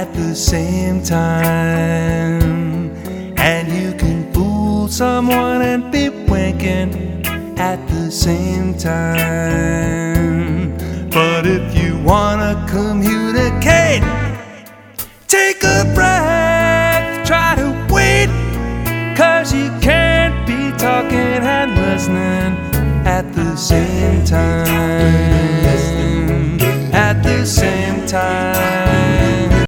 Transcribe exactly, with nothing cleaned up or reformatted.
at the same time. And you can fool someone and be winking at the same time. But if you wanna communicate, take a breath, try to wait, 'cause you can't be talking and listening at the same time. At the same time.